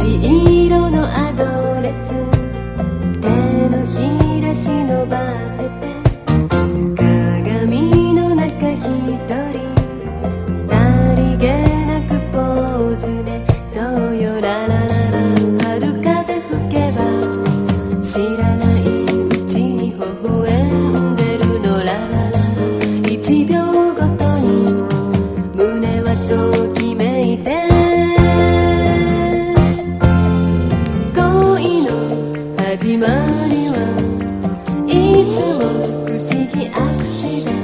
色のアドレス手のひらし伸ばせて鏡の中一人さりげなくポーズでそうよララララ春風吹けば知らないうちに微笑んでるのラララ1秒ごとに胸はときめいて恋の始まりはいつも不思議アクシデント